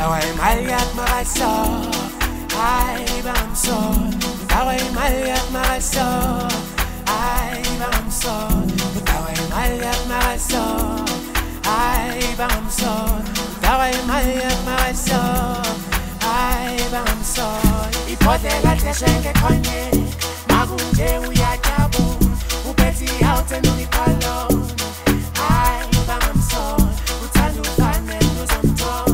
Dawaj Maliak Maraso, ay Bamson. Dawaj Maliak Maraso, ay Bamson. Dawaj Maliak Maraso, ay Bamson. Dawaj Maliak Maraso, ay Bamson. Ipodela teshenge konye, magunje uyajabu, upeti haute nukikalo. Ay Bamson, utandu fane nuzonton.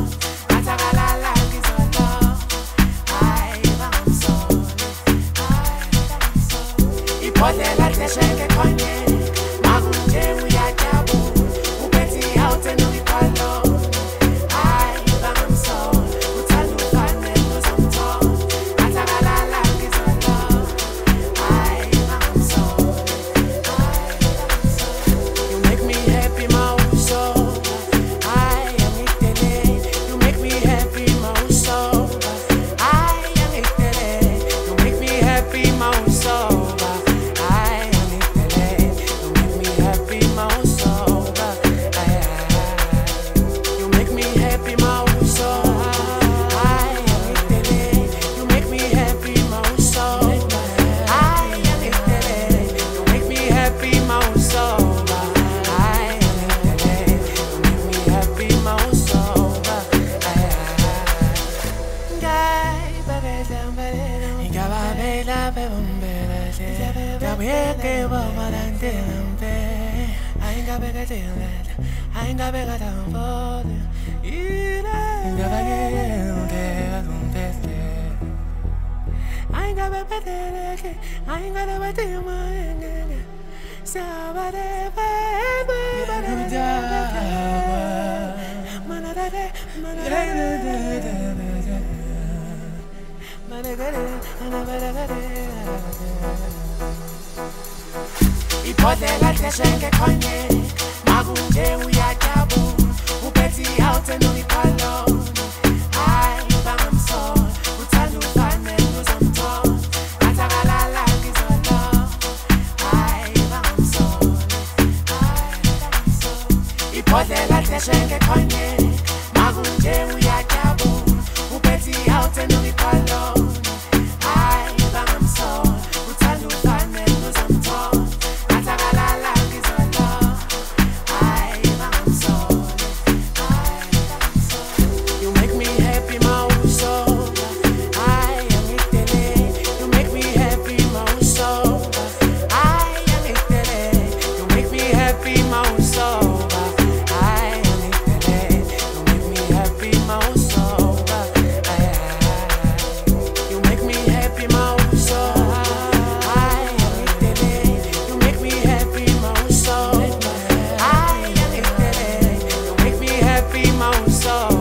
Ipodela teshenge konye, magunje uyajabu, upeti haute nukikalo. Ay Bamson, utandu fane nuzonton. Atakalala ngizolo. Ay Bamson, you make me happy, mauso. Ay angitele, you make me happy, mauso. Ay angitele, you make me happy, mauso. I ain't got bigger than for you. I ain't got better. I ain't got a better man. Somebody, Ipodela teshenge konye, magunje uyajabu, upeti haute nukikalo. Ay Bamson, utandu fane nuzonton. Atakalala ngizolo. Ay Bamson, Ipodela teshenge konye, magunje uyajabu, upeti haute nukikalo. Ay Bamson, utandu fane nuzonton. So